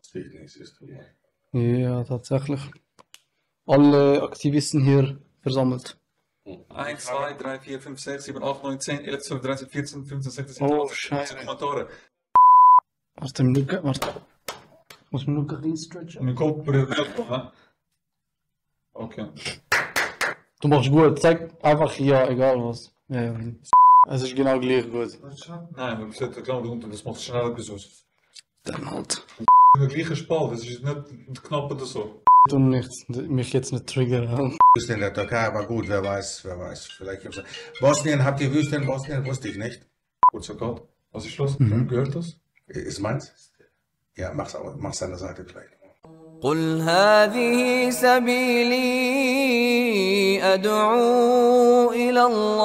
Sehe ich nicht, siehst du mal. Ja, tatsächlich. Alle Aktivisten hier versammelt. 1, 2, 3, 4, 5, 6, 7, 8, 9, 10, 11, 12, 13, 14, 15, 16, 17, Oh, 18, Scheiße. 19 Kommentare. Warte. Ich muss mir nur ein stretchen. Mijn kop berührt, hè? Okay. Du machst gut. Zeig einfach ja, egal was. Ja. Es ist genau gleich gut. Nein, wir zetten de knop eronder, das macht schneller gesucht. Dann halt. De gleiche Spalt, das ist nicht knapp oder so. Du nichts. Mich jetzt nicht triggern. Wüste in der Türkei, aber gut, wer weiß. Vielleicht gibt's Bosnien, habt ihr Wüste in Bosnien? Wusste ich nicht. Gut, so Gott. Was ist los? Gehört das? Ist meins? Ja, mach's an der Seite vielleicht. قل هذه سبيلي أدعو إلى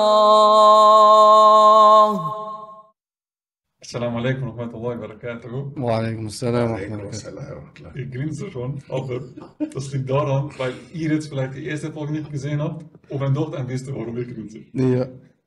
الله. Assalamu alaikum wa rahmatullahi wa barakatuh. Wa alaikum assalam. Ich grinse schon, aber das liegt daran, weil ihr jetzt vielleicht die erste Folge nicht gesehen habt und wenn doch, dann wisst ihr, warum ich grinse. Ja.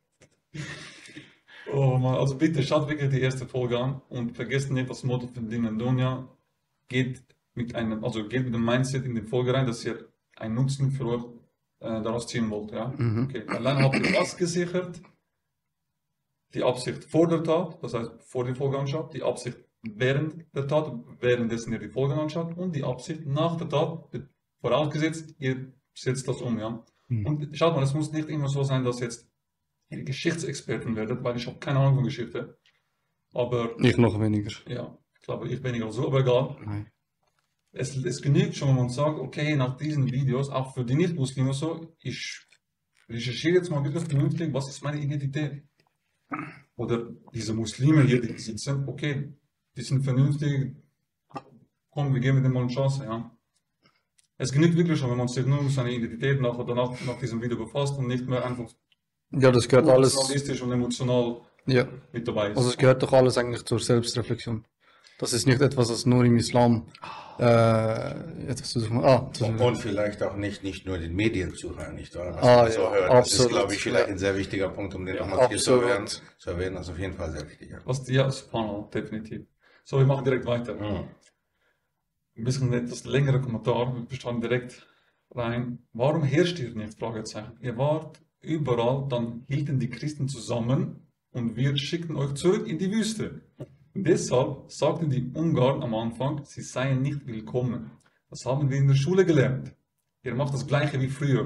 Oh Mann, also bitte schaut wirklich die erste Folge an und vergesst nicht, das Motto von Ding Donja geht mit dem Mindset in die Folge rein, dass ihr einen Nutzen für euch daraus ziehen wollt. Ja? Okay. Allein habt ihr was gesichert, die Absicht vor der Tat, das heißt vor der Folge anschaut, die Absicht während der Tat, währenddessen ihr die Folge anschaut und die Absicht nach der Tat, vorausgesetzt, ihr setzt das um. Ja? Und schaut mal, es muss nicht immer so sein, dass jetzt ihr Geschichtsexperten werdet, weil ich habe keine Ahnung von Geschichte. Aber Ich noch weniger. ja, ich glaube, ich weniger so, aber egal. Nein. Es genügt schon, wenn man sagt, okay, nach diesen Videos, auch für die Nicht-Muslime so, ich recherchiere jetzt mal wirklich vernünftig, was ist meine Identität? Oder diese Muslime hier, die sitzen, okay, die sind vernünftig, komm, wir geben denen mal eine Chance, ja. Es genügt wirklich schon, wenn man sich nur mit seiner Identität nach diesem Video befasst und nicht mehr einfach Ja, das gehört alles. nationalistisch und emotional Ja. mit dabei ist. Also es gehört doch alles eigentlich zur Selbstreflexion. Das ist nicht etwas, das nur im Islam etwas zu suchen. Und vielleicht auch nicht nur den Medien zuhören, nicht wahr? Was Ah, man so ja, hört. Das absolut, ist, glaube ich, vielleicht ja. ein sehr wichtiger Punkt, um den nochmal hier zu absolut. erwähnen. Das ist auf jeden Fall sehr wichtig. Ja. Ja, Subhanallah, definitiv. So, wir machen direkt weiter. Mhm. Ein bisschen etwas längere Kommentar, wir starten direkt rein. Warum herrscht ihr nicht? Fragezeichen. Ihr wart überall, dann hielten die Christen zusammen und wir schickten euch zurück in die Wüste. Deshalb sagten die Ungarn am Anfang, sie seien nicht willkommen. Das haben wir in der Schule gelernt. Ihr macht das Gleiche wie früher.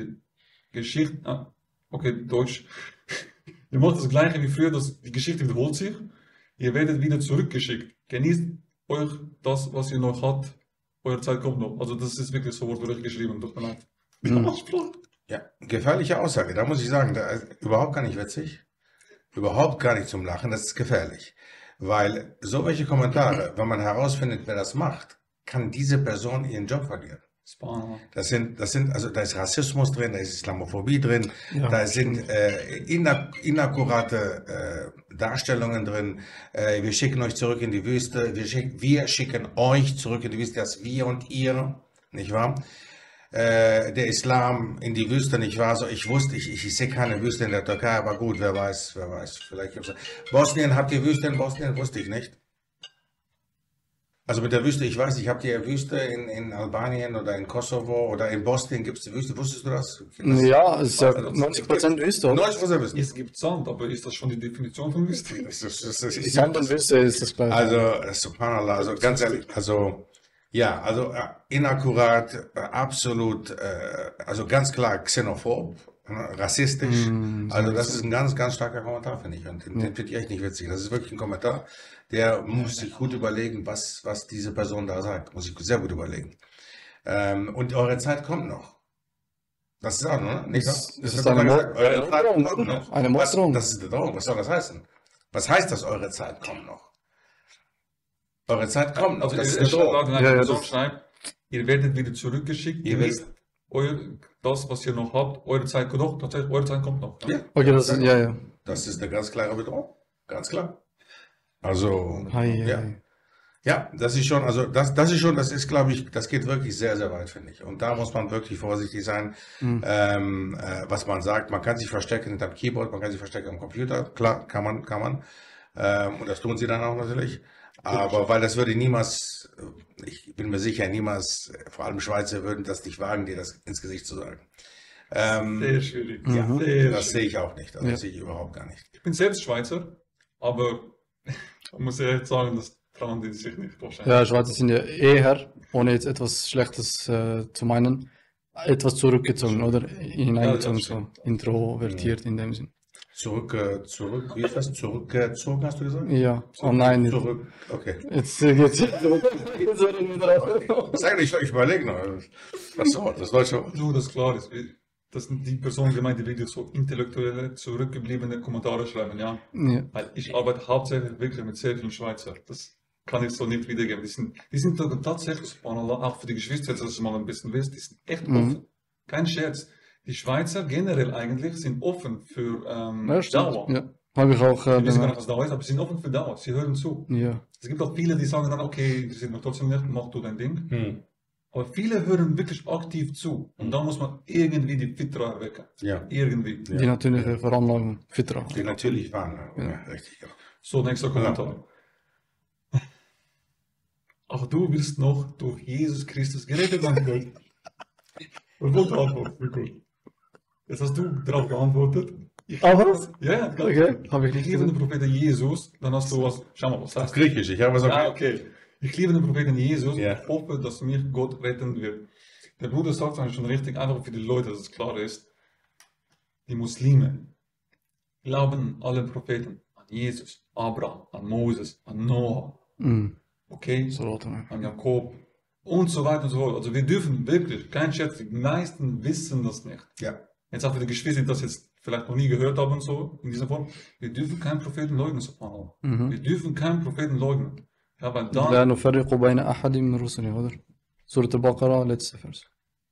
Deutsch. Ihr macht das Gleiche wie früher, die Geschichte wiederholt sich. Ihr werdet wieder zurückgeschickt. Genießt euch das, was ihr noch habt. Eure Zeit kommt noch. Also das ist wirklich so wortwörtlich geschrieben. Tut mir leid. Ja, gefährliche Aussage. Da muss ich sagen, überhaupt gar nicht witzig. Überhaupt gar nicht zum Lachen. Das ist gefährlich. Weil so welche Kommentare, wenn man herausfindet, wer das macht, kann diese Person ihren Job verlieren. Also da ist Rassismus drin, da ist Islamophobie drin, Ja, da sind inakkurate Darstellungen drin. Wir schicken euch zurück in die Wüste, wir schicken euch zurück in die Wüste, das wir und ihr, nicht wahr? Der Islam in die Wüste, nicht wahr? So, ich sehe keine Wüste in der Türkei, aber gut, wer weiß, vielleicht gibt's Bosnien, habt ihr Wüste in Bosnien? Wusste ich nicht. Also mit der Wüste, ich weiß nicht, habt ihr Wüste in Albanien oder in Kosovo oder in Bosnien gibt es die Wüste, wusstest du das? Ja, es ist ja 90% Wüste. 90% Wüste. Es gibt Sand, aber ist das schon die Definition von Wüste? Sand und Wüste ist das gleiche. Also, Subhanallah, also ganz ehrlich, inakkurat, absolut, also ganz klar xenophob, rassistisch. Also das ist ein ganz, ganz starker Kommentar, finde ich. Und den finde ich echt nicht witzig. Das ist wirklich ein Kommentar, der muss sich gut überlegen, was diese Person da sagt. Muss ich sehr gut überlegen. Und eure Zeit kommt noch. Das ist auch, ne? Nicht wahr? Das ist eine Morddrohung, kommt noch. eine Morddrohung. Das ist eine Drohung. Was soll das heißen? Was heißt das, eure Zeit kommt noch? Eure Zeit kommt noch. Also Das ist ihr eine Drohung. schreibt, ihr werdet wieder zurückgeschickt. Ihr wisst, das, was ihr noch habt, eure Zeit kommt noch. Tatsächlich, eure Zeit kommt noch. Ja? ja, Okay, das ist, ja. das ist eine ganz klare Bedrohung. Ganz klar. Also, Hei. ja, das ist, glaube ich, das geht wirklich sehr, sehr weit, finde ich. Und da muss man wirklich vorsichtig sein, was man sagt. Man kann sich verstecken hinterm Keyboard, man kann sich verstecken am Computer. Klar, kann man. Und das tun sie dann auch natürlich. Aber weil das würde niemals ich bin mir sicher, niemals, vor allem Schweizer, würden das nicht wagen, dir das ins Gesicht zu sagen. Sehr schwierig. Ja, Sehr das sehe schwierig. ich auch nicht. Also, das sehe ich überhaupt gar nicht. Ich bin selbst Schweizer, aber man muss ja echt sagen, das trauen die sich nicht wahrscheinlich. Ja, Schweizer sind ja eher, ohne jetzt etwas Schlechtes zu meinen, etwas zurückgezogen oder hineingezogen, Ja, so introvertiert in dem Sinn. Wie ist das? Zurückgezogen, hast du gesagt? Ja, oh nein, Zurück, okay. jetzt geht's. Jetzt reden wir drauf. Sag nicht, ich überlege noch. Was soll das deutsche Wort? Nur, dass klar ist, das sind die Personen gemeint, die wirklich so intellektuelle, zurückgebliebene Kommentare schreiben, ja. Ja. Weil ich arbeite hauptsächlich wirklich mit sehr vielen Schweizer. Das kann ich so nicht wiedergeben. Die sind tatsächlich, subhanallah, auch für die Geschwister, dass du mal ein bisschen wisst, die sind echt offen. Kein Scherz. Die Schweizer generell eigentlich sind offen für Ja, stimmt. Dauer. Ja, habe ich auch Die wissen gar nicht, bemerkt. was Dauer ist, aber sie sind offen für Dauer. Sie hören zu. Ja. Es gibt auch viele, die sagen dann, okay, interessiert mich trotzdem nicht, mach du dein Ding. Aber viele hören wirklich aktiv zu. Und da muss man irgendwie die Fitra erwecken. Ja, Irgendwie. Die natürliche Veranlagung, Fitra. die natürlich waren. Ja, richtig. Ja. So, nächster Kommentar. Auch du wirst noch durch Jesus Christus gerettet, mein Gott. Und gute Antwort, wirklich. Jetzt hast du darauf geantwortet. Ja, ganz Okay, gut. habe ich Ich nicht liebe den gesehen. Propheten Jesus. Dann hast du was. Schau mal, was heißt. Griechisch, ich habe es Ja, auch. okay. Ich liebe den Propheten Jesus Ja. und hoffe, dass mich Gott retten wird. Der Bruder sagt eigentlich schon richtig, einfach für die Leute, dass es klar ist. Die Muslime glauben an alle Propheten. An Jesus, Abraham, an Moses, an Noah. Okay? So laut. An Jakob und so weiter und so fort. Also wir dürfen wirklich, kein Scherz, die meisten wissen das nicht. Ja. Jetzt auch für die Geschwister, die das jetzt vielleicht noch nie gehört haben und so, in dieser Form. Wir dürfen keinen Propheten leugnen, subhanallah. Wir dürfen keinen Propheten leugnen. Ja, weil لا dann, نفرق بين أحد من رسله oder سورة البقرة letzter Vers.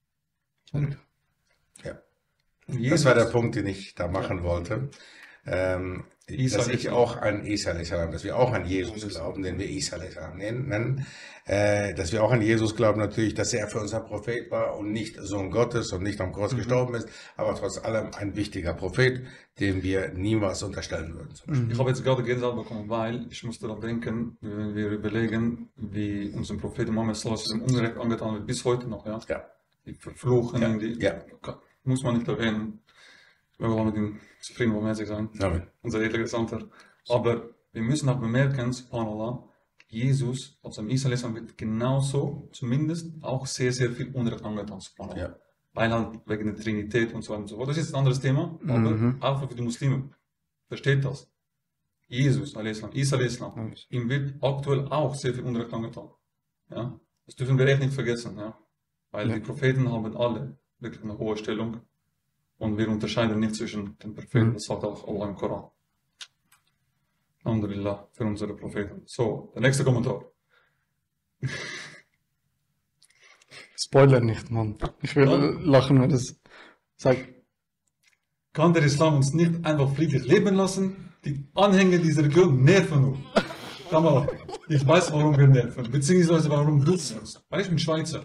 Ja. Jesus, Das war der Punkt, den ich da machen wollte. Isa Dass ich a.s. auch an Isa a.s., dass wir auch an Jesus glauben, den wir Isa a.s. nennen. Dass wir auch an Jesus glauben natürlich, dass er für uns ein Prophet war und nicht Sohn Gottes und nicht am Kreuz gestorben ist, aber trotz allem ein wichtiger Prophet, dem wir niemals unterstellen würden. Zum Beispiel. ich habe jetzt gerade Gänsehaut bekommen, weil ich musste daran denken, wenn wir überlegen, wie unserem Propheten Muhammad sallallahu alaihi wasallam Unrecht angetan wird, bis heute noch, ja. Ja. Die Verfluchungen, die Ja. muss man nicht erwähnen. Wir wollen mit ihm zufrieden, barmherzig sein. Amen. Unser edler Gesandter. Aber wir müssen auch bemerken, subhanallah, Jesus, also Isa a.s. wird genauso, zumindest auch sehr, sehr viel Unrecht angetan, subhanallah. Ja. Weil halt wegen der Trinität und so weiter und so fort. Das ist jetzt ein anderes Thema, aber auch für die Muslime. Versteht das? Jesus, a.s., Isa a.s., ihm wird aktuell auch sehr viel Unrecht angetan. Ja? Das dürfen wir echt nicht vergessen, ja? Weil die Propheten haben alle wirklich eine hohe Stellung. Und wir unterscheiden nicht zwischen den Propheten, das sagt auch Allah im Koran. Alhamdulillah für unsere Propheten. So, der nächste Kommentar. Spoiler nicht, Mann. Ich will lachen, wenn das sagt. Kann der Islam uns nicht einfach friedlich leben lassen? Die Anhänger dieser Religion nerven uns. Schau mal, ich weiß, warum wir nerven, beziehungsweise warum du nervst. Weil ich bin Schweizer.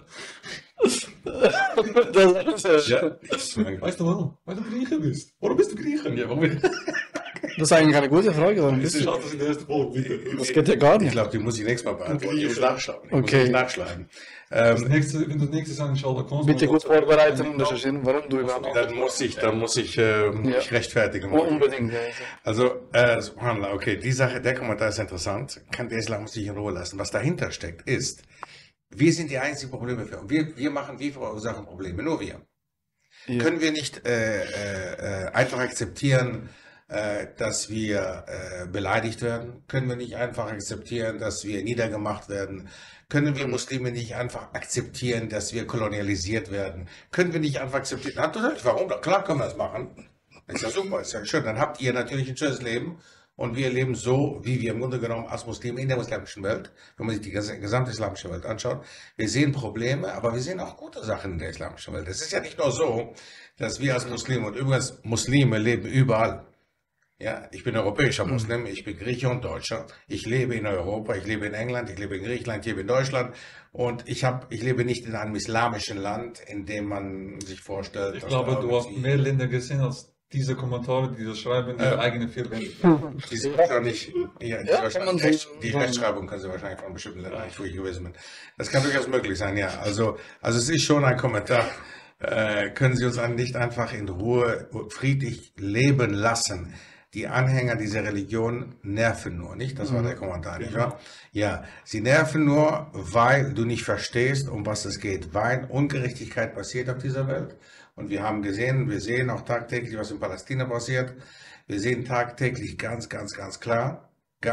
Ja. Weißt du warum? Weil du Grieche bist. Warum bist du Grieche? Ja, warum? Das ist eigentlich eine gute Frage. Warum bist du? Schade, dass in der ersten Folge, bitte. Das geht ja gar Ich nicht. glaube, die muss ich nächstes Mal beantworten. Ich muss nachschauen. Ich Okay. muss nachschlagen. Das nächste, wenn du das nächste sagen, inshallah, kommst Bitte gut vorbereiten und recherchieren, warum du überhaupt. Dann muss ich mich rechtfertigen. Unbedingt. Ja. Also, subhanallah, okay, die Sache, der Kommentar ist interessant. Kann der Islam sich in Ruhe lassen. Was dahinter steckt, ist, wir sind die einzigen Probleme für uns. Wir machen, wir verursachen Probleme, nur wir. Ja. Können wir nicht einfach akzeptieren, dass wir beleidigt werden? Können wir nicht einfach akzeptieren, dass wir niedergemacht werden? Können wir Muslime nicht einfach akzeptieren, dass wir kolonialisiert werden? Können wir nicht einfach akzeptieren? Natürlich, warum? Klar können wir das machen. Ist ja super, ist ja schön. Dann habt ihr natürlich ein schönes Leben und wir leben so, wie wir im Grunde genommen als Muslime in der islamischen Welt, wenn man sich die gesamte islamische Welt anschaut. Wir sehen Probleme, aber wir sehen auch gute Sachen in der islamischen Welt. Es ist ja nicht nur so, dass wir als Muslime, und übrigens Muslime leben überall. Ja, ich bin europäischer Muslim, ich bin Grieche und Deutscher. Ich lebe in Europa, ich lebe in England, ich lebe in Griechenland, ich lebe in Deutschland. Und ich lebe nicht in einem islamischen Land, in dem man sich vorstellt. Ich dass glaube, da du hast irgendwie- mehr Länder gesehen als diese Kommentare, die das schreiben, ihre eigene vier Wände. Die sind wahrscheinlich, kann man so die sagen. Rechtschreibung können sie wahrscheinlich von bestimmten Ländern nicht, wo ich gewesen bin. Das kann durchaus möglich sein, ja. Also es ist schon ein Kommentar. Können Sie uns nicht einfach in Ruhe friedlich leben lassen? Die Anhänger dieser Religion nerven nur, nicht? Das war der Kommentar, nicht wahr? Ja, sie nerven nur, weil du nicht verstehst, um was es geht. Weil Ungerechtigkeit passiert auf dieser Welt. Und wir sehen auch tagtäglich, was in Palästina passiert. Wir sehen tagtäglich ganz klar,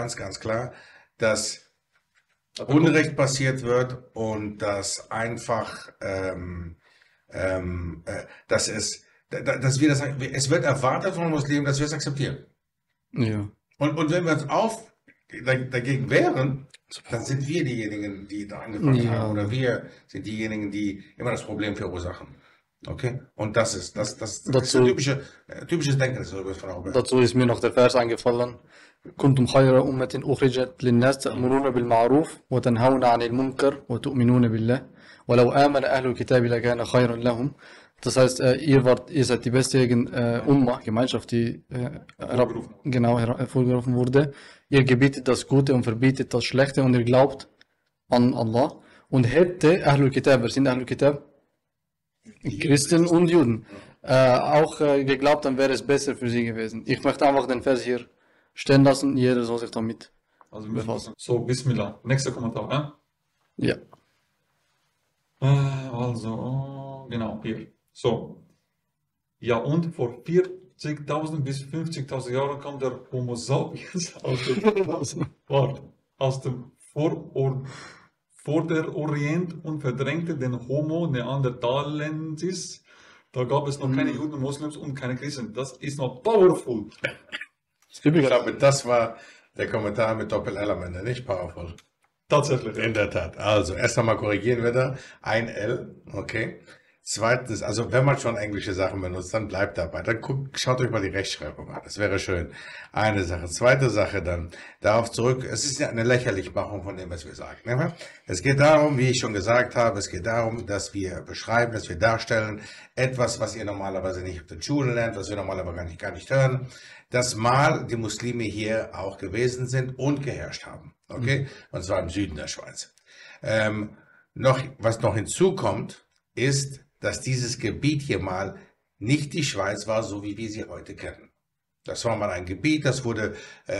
dass Unrecht passiert wird und dass einfach, es wird erwartet von Muslimen, dass wir es akzeptieren. Ja. Und wenn wir uns dagegen wehren, dann sind wir diejenigen, die da angefangen Ja. haben. Oder wir sind diejenigen, die immer das Problem verursachen. Okay? Und das ist Dazu- ein typisches Denken, das ist von Robert. Dazu ist mir noch der Vers eingefallen. كنتم خير أمة أخرجت للناس تأمرون بالمعروف وتنهون عن المنكر وتؤمنون بالله ولو آمن أهل الكتاب لكان خيرا لهم. Das heißt, ihr seid die beste Gemeinschaft, die hervorgerufen wurde. Ihr gebietet das Gute und verbietet das Schlechte und ihr glaubt an Allah. Und hätte Ahlul Kitab, wer sind Ahlul Kitab? Christen und Juden. Auch geglaubt, dann wäre es besser für sie gewesen. Ich möchte einfach den Vers hier stehen lassen, jeder soll sich damit Also befassen. so, Bismillah. Nächster Kommentar, ja? Ja. Also, genau, hier. So. Ja, und vor 40.000 bis 50.000 Jahren kam der Homo sapiens aus dem Vorderorient und verdrängte den Homo neanderthalensis. Da gab es noch keine Juden, Moslems und keine Christen. Das ist noch powerful. Ich glaube, das war der Kommentar mit Doppel-L am Ende, nicht powerful. Tatsächlich. In der Tat. Also, erst einmal korrigieren wir da. Ein L, okay. Zweitens, also wenn man schon englische Sachen benutzt, dann bleibt dabei. Dann schaut euch mal die Rechtschreibung an. Das wäre schön. Eine Sache. Zweite Sache dann. Darauf zurück. Es ist ja eine Lächerlichmachung von dem, was wir sagen. Ne? Es geht darum, wie ich schon gesagt habe, es geht darum, dass wir beschreiben, dass wir darstellen, etwas, was ihr normalerweise nicht auf den Schulen lernt, was wir normalerweise gar nicht hören, dass mal die Muslime hier auch gewesen sind und geherrscht haben. Okay? Und zwar im Süden der Schweiz. Was noch hinzukommt, ist, dass dieses Gebiet hier mal nicht die Schweiz war, so wie wir sie heute kennen. Das war mal ein Gebiet, das wurde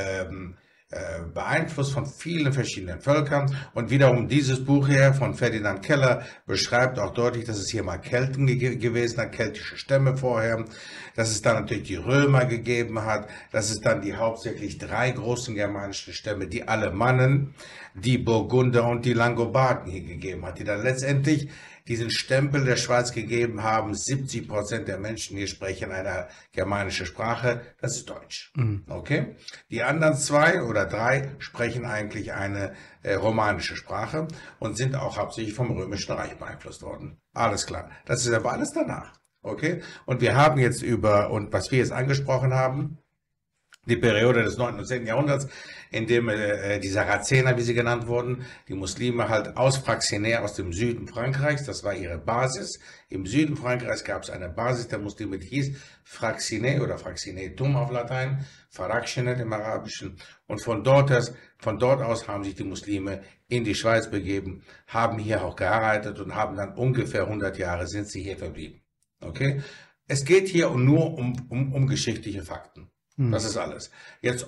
beeinflusst von vielen verschiedenen Völkern. Und wiederum dieses Buch hier von Ferdinand Keller beschreibt auch deutlich, dass es hier mal Kelten gewesen hat, keltische Stämme vorher, dass es dann natürlich die Römer gegeben hat, dass es dann die hauptsächlich 3 großen germanischen Stämme, die Alemannen, die Burgunder und die Langobarden hier gegeben hat, die dann letztendlich diesen Stempel der Schweiz gegeben haben. 70% der Menschen hier sprechen eine germanische Sprache, das ist Deutsch. Okay? Die anderen 2 oder 3 sprechen eigentlich eine romanische Sprache und sind auch hauptsächlich vom Römischen Reich beeinflusst worden. Alles klar. Das ist aber alles danach. Okay? Und wir haben jetzt und was wir jetzt angesprochen haben, die Periode des 9. und 10. Jahrhunderts, in dem die Sarazener, wie sie genannt wurden, die Muslime halt aus Fraxinais, aus dem Süden Frankreichs, das war ihre Basis. Im Süden Frankreichs gab es eine Basis der Muslime, die hieß Fraxinais oder Fraxinetum auf Latein, Faraxenet im Arabischen. Und von dort aus haben sich die Muslime in die Schweiz begeben, haben hier auch geheiratet und haben dann ungefähr 100 Jahre sind sie hier verblieben. Okay? Es geht hier nur um geschichtliche Fakten. Das ist alles. Jetzt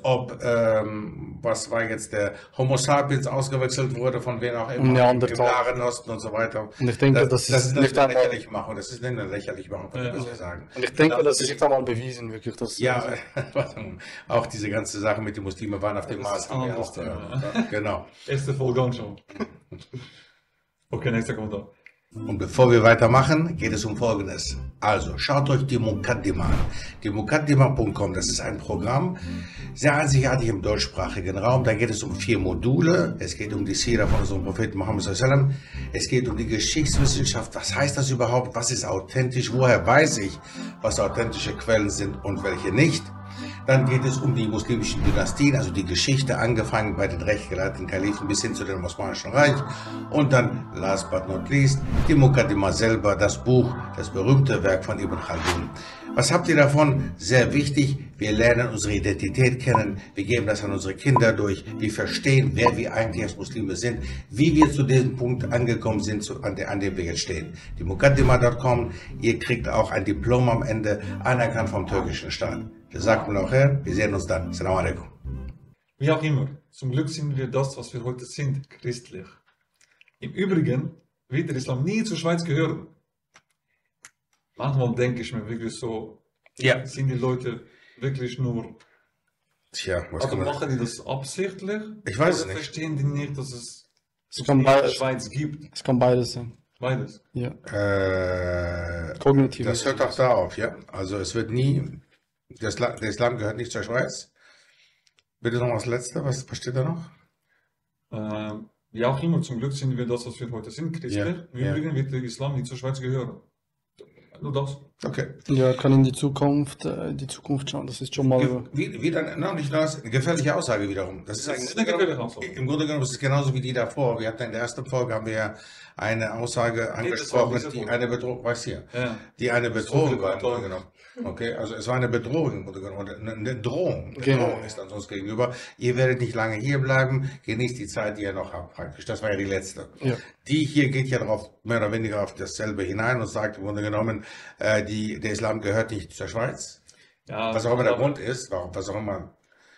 was war jetzt der Homo sapiens ausgewechselt wurde, von wem auch immer, im Nahen Osten und so weiter. Und ich denke, das ist nicht eine Lächerlichmachung. Das ist nicht eine Lächerlichmachung, was wir sagen. Und ich denke, das ist nicht einmal bewiesen, wirklich. Ja, auch diese ganze Sache mit den Muslimen waren auf dem Mars. Genau. Erste Folge schon. Okay, nächster Kommentar. Und bevor wir weitermachen, geht es um Folgendes. Also, schaut euch die Mukaddima an. Die Mukaddima.com, das ist ein Programm, sehr einzigartig im deutschsprachigen Raum. Da geht es um 4 Module. Es geht um die Sira von unserem Propheten Muhammad sallallahu alaihi wasallam. Es geht um die Geschichtswissenschaft. Was heißt das überhaupt? Was ist authentisch? Woher weiß ich, was authentische Quellen sind und welche nicht? Dann geht es um die muslimischen Dynastien, also die Geschichte, angefangen bei den rechtgeleiteten Kalifen bis hin zu dem Osmanischen Reich. Und dann, last but not least, die Muqaddimah selber, das Buch, das berühmte Werk von Ibn Khaldun. Was habt ihr davon? Sehr wichtig, wir lernen unsere Identität kennen, wir geben das an unsere Kinder durch, wir verstehen, wer wir eigentlich als Muslime sind, wie wir zu diesem Punkt angekommen sind, an dem wir jetzt stehen. Die Muqaddimah.com, ihr kriegt auch ein Diplom am Ende, anerkannt vom türkischen Staat. Das sagt man auch her, wir sehen uns dann. Assalamu alaikum. Wie auch immer, zum Glück sind wir das, was wir heute sind, christlich. Im Übrigen wird der Islam nie zur Schweiz gehören. Manchmal denke ich mir wirklich so, Ja. sind die Leute wirklich nur, Tja, was also kann man... machen die das absichtlich? Ich weiß es Oder nicht. verstehen die nicht, dass es Es kann in der beides, Schweiz gibt? es kann beides sein. Beides. Ja. Äh, das hört auch da auf, ja. Also es wird nie, der Islam gehört nicht zur Schweiz. Bitte noch das Letzte, was steht da noch? Wie auch immer, zum Glück sind wir das, was wir heute sind, christlich. Ja, Im ja. Übrigen wird der Islam nicht zur Schweiz gehören. Nur das. Okay. Ja, kann in die Zukunft schauen. Das ist schon mal. Wieder, no, nicht nur das, eine gefährliche Aussage wiederum. Das ist Das ist eine gefährliche Aussage. Im Grunde genommen ist es genauso wie die davor. Wir hatten in der ersten Folge haben wir ja eine Aussage angesprochen, diese die Folge. eine Bedrohung, weiß hier, Ja. die eine Bedrohung war im Folge. Grunde genommen. Okay, also es war eine Bedrohung im Grunde genommen, eine Drohung. Eine Genau. Drohung ist an uns gegenüber. Ihr werdet nicht lange hier bleiben, genießt die Zeit, die ihr noch habt praktisch. Das war ja die letzte. Ja. Die hier geht ja darauf, mehr oder weniger auf dasselbe hinein und sagt im Grunde genommen, der Islam gehört nicht zur Schweiz. Ja, Was auch immer der aber- Grund ist, was auch immer.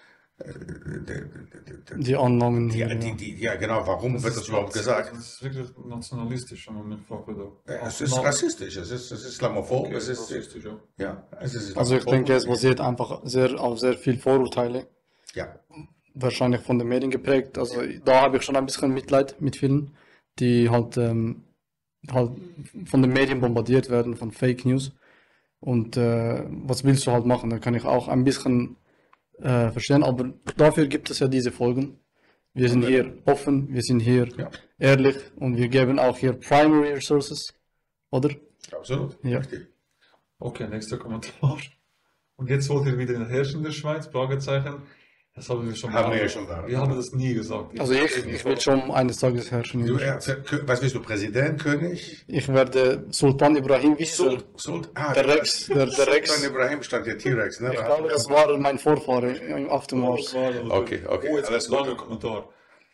Die Annahmen hier. Ja, genau, warum wird das überhaupt gesagt? Das ist wirklich nationalistisch, wenn man mich fragt. Oder? Es ist rassistisch, es ist islamophob, Okay, es ist, rassistisch, ja. ja, es ist Also ich islamophob. denke, es basiert einfach auf sehr viel Vorurteile. Ja, Wahrscheinlich von den Medien geprägt. Also da habe ich schon ein bisschen Mitleid mit vielen, die halt von den Medien bombardiert werden, von Fake News. Und was willst du halt machen? Da kann ich auch ein bisschen verstehen, aber dafür gibt es ja diese Folgen. Wir sind hier offen, wir sind hier Ja. ehrlich und wir geben auch hier Primary Resources, oder? absolut. Ja. Richtig. Okay, nächster Kommentar. Und jetzt wollt ihr wieder herrschen in der Schweiz? Fragezeichen. Das haben wir schon Haben wir ja mal. schon da. Wir haben das nie gesagt. Also ich will schon eines Tages herrschen. in Du, der Schweiz. was willst du, Präsident, König? Ich werde Sultan Ibrahim wissen. Der Rex, der Rex. Sultan Ibrahim stand der T-Rex, ne? Ich glaube, das war mein Vorfahre im Aftermars. Okay, okay, Oh, jetzt alles ein gut. langer Kommentar.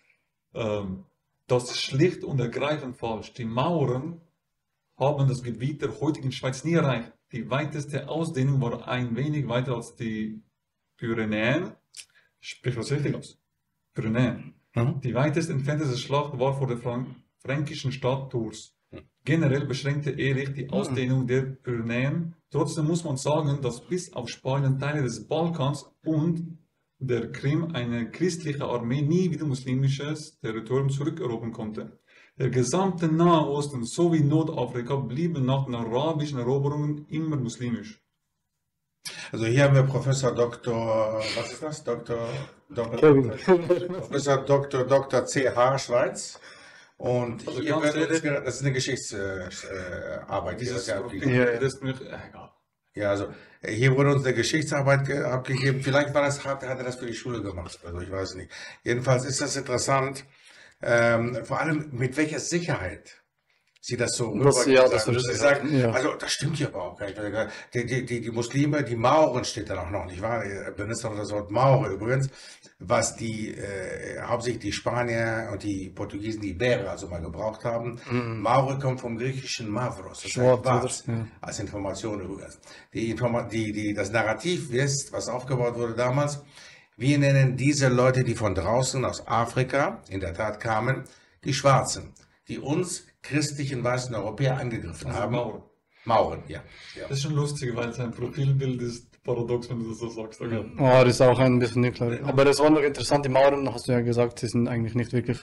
Das ist schlicht und ergreifend falsch. Die Mauren haben das Gebiet der heutigen Schweiz nie erreicht. Die weiteste Ausdehnung war ein wenig weiter als die Pyrenäen. Sprich was richtig aus. Pyrenäen. Mhm. Die weitest entfernteste Schlacht war vor der fränkischen Stadt Tours. Generell beschränkte Erich die Ausdehnung der Pyrenäen. Trotzdem muss man sagen, dass bis auf Spanien, Teile des Balkans und der Krim eine christliche Armee nie wieder muslimisches Territorium zurückerobern konnte. Der gesamte Nahe Osten sowie Nordafrika blieben nach den arabischen Eroberungen immer muslimisch. Also hier haben wir Professor Dr. Was ist das? Kevin. Professor Dr. C.H. Schweiz. Und Also hier ganz wird uns, ehrlich- das ist eine Geschichtsarbeit. Dieses ja, das ist mir egal. ja, also hier wurde uns eine Geschichtsarbeit abgegeben. Vielleicht hat er das für die Schule gemacht. Also ich weiß nicht. Jedenfalls ist das interessant. Vor allem mit welcher Sicherheit sie das so Ja, das sagen. ist- Sie sagen, ja. also das stimmt ja aber auch gar nicht. Die Muslime, die Mauren steht da auch noch, nicht wahr? Er benutzt auch das Wort Maurer übrigens, was die hauptsächlich die Spanier und die Portugiesen, die Iberer also mal gebraucht haben. Maurer kommt vom griechischen Mavros, das Schwarz, heißt oder? Ja. als Information übrigens. Das Narrativ ist, was aufgebaut wurde damals, wir nennen diese Leute, die von draußen aus Afrika in der Tat kamen, die Schwarzen, die uns christlichen weißen Europäer angegriffen Also haben. Mauren. Mauren, ja. Das ist schon lustig, weil sein Profilbild ist paradox, wenn du das so sagst. Okay. Oh, das ist auch ein bisschen nicht klar. Aber es war noch interessant, die Mauern, hast du ja gesagt, sie sind eigentlich nicht wirklich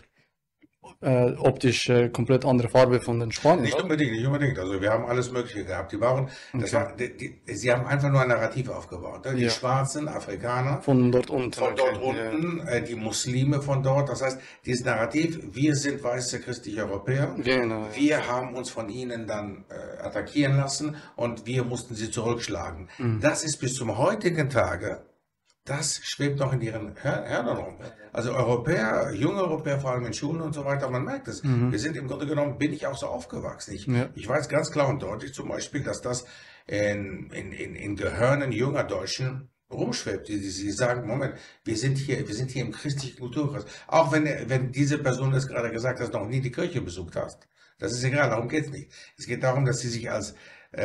optisch komplett andere Farbe von den Spaniern. Nicht oder? unbedingt, nicht unbedingt. Also wir haben alles Mögliche gehabt. Die Mauren, sie haben einfach nur ein Narrativ aufgebaut. Ne? Die Ja. schwarzen Afrikaner, Von dort unten. von dort Okay, unten, die Muslime von dort. Das heißt, dieses Narrativ, wir sind weiße christliche Europäer. Ja. Genau. Wir haben uns von ihnen dann attackieren lassen und wir mussten sie zurückschlagen. Das ist bis zum heutigen Tage das schwebt noch in ihren Hirnen rum. Also Europäer, junge Europäer, vor allem in Schulen und so weiter, man merkt es. Wir sind im Grunde genommen, bin ich auch so aufgewachsen. Ich weiß ganz klar und deutlich zum Beispiel, dass das in Gehirnen junger Deutschen rumschwebt. Sie sagen, Moment, wir sind hier im christlichen Kulturkreis. Auch wenn diese Person das gerade gesagt hat, noch nie die Kirche besucht hast. Das ist egal, darum geht es nicht. Es geht darum, dass sie sich als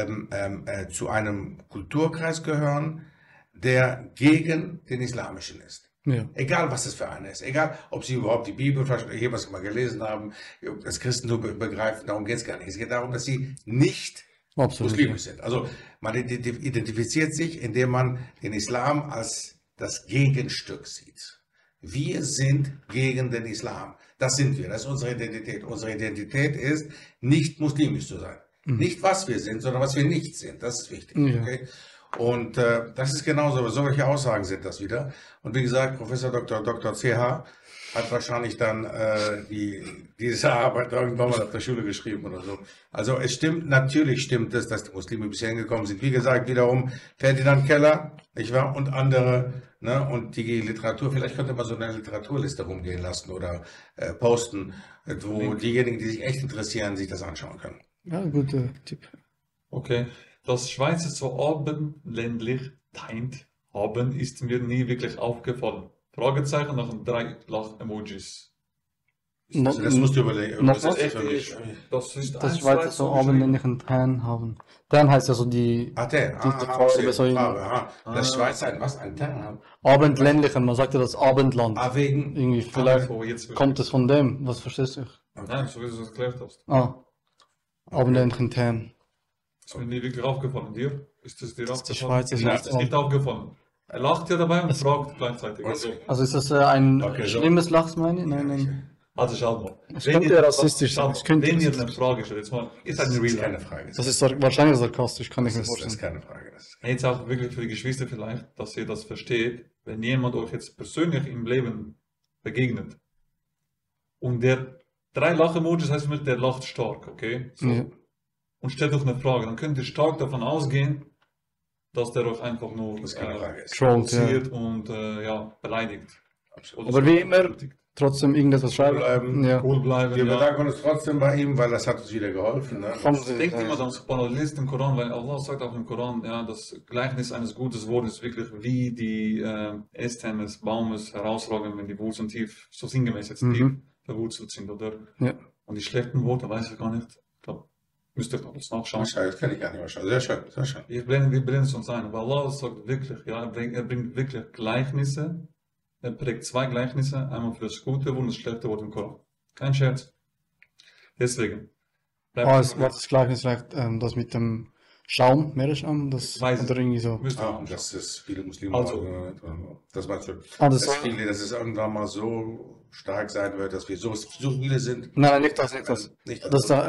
zu einem Kulturkreis gehören, der gegen den islamischen ist. Ja. Egal, was es für einer ist. Egal, ob sie überhaupt die Bibel jemals mal gelesen haben, das Christentum begreifen, darum geht es gar nicht. Es geht darum, dass sie nicht muslimisch sind. Also man identifiziert sich, indem man den Islam als das Gegenstück sieht. Wir sind gegen den Islam. Das sind wir. Das ist unsere Identität. Unsere Identität ist, nicht muslimisch zu sein. Nicht was wir sind, sondern was wir nicht sind. Das ist wichtig. Okay? Und das ist genauso, solche Aussagen sind das wieder. Und wie gesagt, Professor Dr. CH hat wahrscheinlich dann diese Arbeit irgendwann mal auf der Schule geschrieben oder so. Also es stimmt, natürlich stimmt es, dass die Muslime bisher hingekommen sind. Wie gesagt, wiederum Ferdinand Keller, nicht wahr? Und andere, ne? Und die Literatur, vielleicht könnte man so eine Literaturliste rumgehen lassen oder posten, wo diejenigen, die sich echt interessieren, sich das anschauen können. Ja, guter Tipp. Okay, dass Schweizer so abendländlich teint haben, ist mir nie wirklich aufgefallen. Fragezeichen nach den 3 Lach-Emojis. Also das musst du überlegen. noch Das was? ist echt für mich. Das ist Das eins, Schweizer zwei, so so abendländlichen Tan haben. Tan heißt ja so die Farbe, so in das Schweizer ein Tern. abendländlichen, man sagt ja das Abendland. Wegen, Irgendwie, vielleicht kommt es von dem, was verstehst du? Nein, so wie du es erklärt hast. Abendländlichen Tan. Das ist mir nie wirklich aufgefallen. Dir? Ist das dir Die aufgefallen? Schweiz ist Mir ist das nicht aufgefallen. Er lacht ja dabei und fragt gleichzeitig. Also ist das ein Okay, so. schlimmes Lachs, meine ich? Nein. Also schaut mal. Es könnte rassistisch sein. Es könnte Wenn ihr rassistisch eine Frage stellt, jetzt mal, ist Das eine ist Real keine Life. Frage. Das ist wahrscheinlich sarkastisch, kann ich mir Das ist vorstellen. keine Frage. Das ist Jetzt auch wirklich für die Geschwister vielleicht, dass ihr das versteht, wenn jemand euch jetzt persönlich im Leben begegnet und der 3 Lach-Emojis heißt für mich, der lacht stark, okay? So. Ja. Und stellt euch eine Frage, dann könnt ihr stark davon ausgehen, dass der euch einfach nur das ist keine Frage. Ist. Trollt, ja. provoziert und beleidigt. Oder Aber so wie immer, kriegt. trotzdem irgendetwas schreiben. bleiben. Ja. Cool bleiben, Wir ja. bedanken uns trotzdem bei ihm, weil das hat uns wieder geholfen. Ne? Denkt immer ans Koran, lest den Koran, weil Allah sagt auch im Koran, ja, das Gleichnis eines guten Wortes ist wirklich wie die Äste eines Baumes herausragen, wenn die Wurzeln tief, so sinngemäß jetzt tief verwurzelt sind, oder? Ja. Und die schlechten Worte weiß ich gar nicht. Ich glaube, müsst ihr alles nachschauen. Das kenne ich gar nicht mehr schon. Sehr schön, sehr schön. Wir blenden es uns ein, aber Allah sagt wirklich, ja, er bringt wirklich Gleichnisse, er prägt 2 Gleichnisse, einmal für das gute Wort und das schlechte Wort im Koran. Kein Scherz. Deswegen. Es war das Gleiche, vielleicht das mit dem Schaum, Meeresschaum, das Weiß ich. oder irgendwie so. Müsst ihr Und anschauen. das ist viele Muslime. Also. Das meinst du? Das Dass es irgendwann mal so stark sein wird, dass wir so viele sind. Nein, nicht das, nicht das. Nicht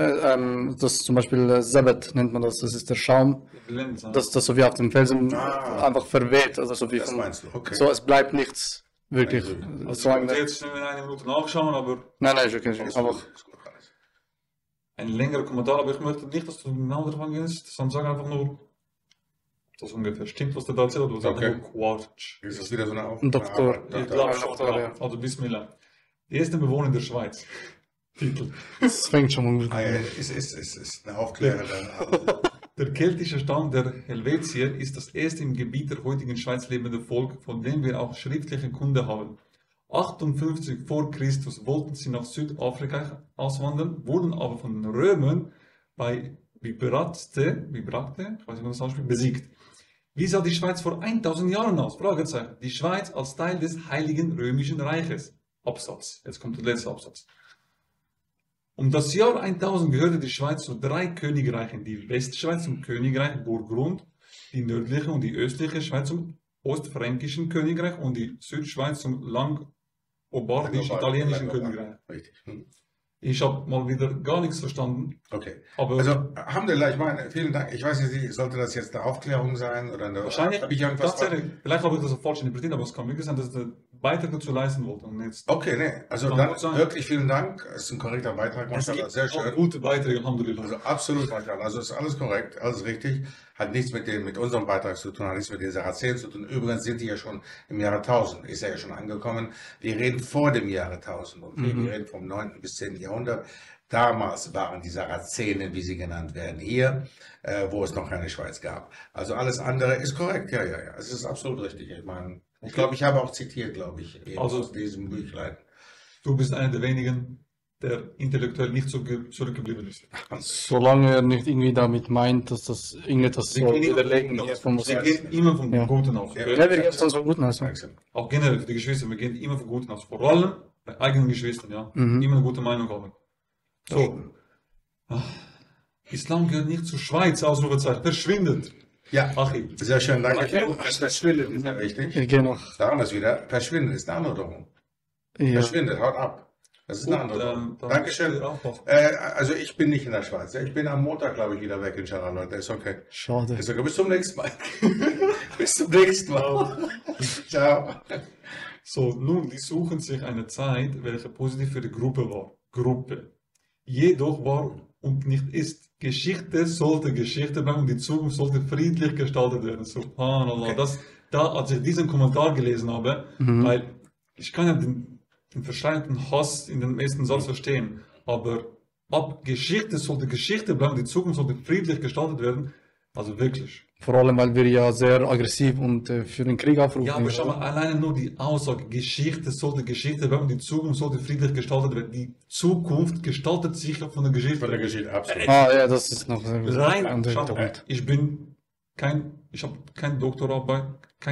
Das zum Beispiel Sabbat nennt man das, das ist der Schaum, Wir blenden es ein. das so wie auf dem Felsen einfach verweht, also so wie Das von, meinst du, okay. so es bleibt nichts, wirklich. Also So ich ein, könnte jetzt schnell in 1 Minute nachschauen, aber nein, ist okay, Ist aber gut, ist gut, alles. ein längerer Kommentar, aber ich möchte nicht, dass du genau davon gehst, sondern sag einfach nur, das ungefähr stimmt, was du da erzählt hast, du sagst Okay. nur Quatsch. Ist das wieder so eine Ein Doktor. Eine Ich glaube schon, Doktor, ja. Also Bismillah. Die ersten Bewohner der Schweiz. Titel. es fängt schon mal gut Ah, ja, an. ist eine aufklärende. Der keltische Stamm der Helvetier ist das erste im Gebiet der heutigen Schweiz lebende Volk, von dem wir auch schriftliche Kunde haben. 58 vor Christus wollten sie nach Südafrika auswandern, wurden aber von den Römern bei Bibracte, ich weiß nicht, wie man das ausspricht, besiegt. Wie sah die Schweiz vor 1000 Jahren aus? Fragezeichen. Die Schweiz als Teil des Heiligen Römischen Reiches. Absatz. Jetzt kommt der letzte Absatz. Um das Jahr 1000 gehörte die Schweiz zu 3 Königreichen. Die Westschweiz zum Königreich Burgund, die nördliche und die östliche Schweiz zum Ostfränkischen Königreich und die Südschweiz zum Langobardisch-Italienischen Königreich. Richtig. Ich habe mal wieder gar nichts verstanden. Okay. Aber Also, Alhamdulillah, ich meine, vielen Dank. Ich weiß nicht, sollte das jetzt eine Aufklärung sein oder eine. wahrscheinlich, Hab ich irgendwas tatsächlich, vielleicht habe ich das auch falsch interpretiert, aber es kann wirklich sein, dass der Beitrag dazu leisten wollte. Und jetzt Okay, nee, also Kann dann gut sein. wirklich vielen Dank. Es ist ein korrekter Beitrag, es Mashallah, gibt sehr auch schön. gute Beiträge, Alhamdulillah. Also absolut, Mashallah. Also ist alles korrekt, alles richtig. Hat nichts mit unserem Beitrag zu tun, hat nichts mit den Sarazenen zu tun. Übrigens sind die ja schon im Jahre 1000, ist ja schon angekommen. Wir reden vor dem Jahre 1000. Okay? Wir reden vom 9. bis 10. Jahrhundert. Damals waren die Sarazenen, wie sie genannt werden, hier, wo es noch keine Schweiz gab. Also alles andere ist korrekt, ja. Es ist absolut richtig. Ich meine, ich glaube, ich habe auch zitiert, glaube ich, eben Also- aus diesem Büchlein. Du bist einer der wenigen, der intellektuell nicht zurückgeblieben ist. Solange er nicht irgendwie damit meint, dass das irgendetwas Wir so gehen immer- widerlegen ist von was. Wir gehen immer vom Ja. Guten aus. Ja. Ja, wir geben uns so gut aus. Ja. Excellent. Auch generell für die Geschwister, wir gehen immer vom Guten aus. Vor allem bei eigenen Geschwistern, ja. Mhm. Immer eine gute Meinung haben. So. Islam gehört nicht zur Schweiz, Ausrufezeichen. Verschwindet. Ja, Achim. sehr schön, danke. Okay. Das verschwindet ist ja wichtig. Ich gehe noch. Daran ist wieder, verschwindet ist eine andere Drohung. Ja. Verschwindet, haut ab. Das ist eine andere Drohung. dann Dankeschön. bist du auch noch. Also ich bin nicht in der Schweiz. Ja. Ich bin am Montag, glaube ich, wieder weg, inshallah, Leute. Ist okay. Schade. Ist okay. Bis zum nächsten Mal. Bis zum nächsten Mal. Ciao. So, nun, die suchen sich eine Zeit, welche positiv für die Gruppe war. Gruppe. Jedoch war und nicht ist. Geschichte sollte Geschichte bleiben und die Zukunft sollte friedlich gestaltet werden. Subhanallah. Okay. Da, als ich diesen Kommentar gelesen habe, weil ich kann ja den verschleierten Hass in dem ersten Satz verstehen, aber ab Geschichte sollte Geschichte bleiben, die Zukunft sollte friedlich gestaltet werden. Also wirklich. Vor allem, weil wir ja sehr aggressiv und für den Krieg aufrufen. Ja, aber schau mal, alleine nur die Aussage, Geschichte sollte Geschichte bleiben, die Zukunft sollte friedlich gestaltet werden. Die Zukunft gestaltet sich ja von der Geschichte. Von der Geschichte, absolut. Ah, ja, das ist noch sehr gut. Rein, Ein schau, Hintergrund. ich habe keine Doktorarbeit,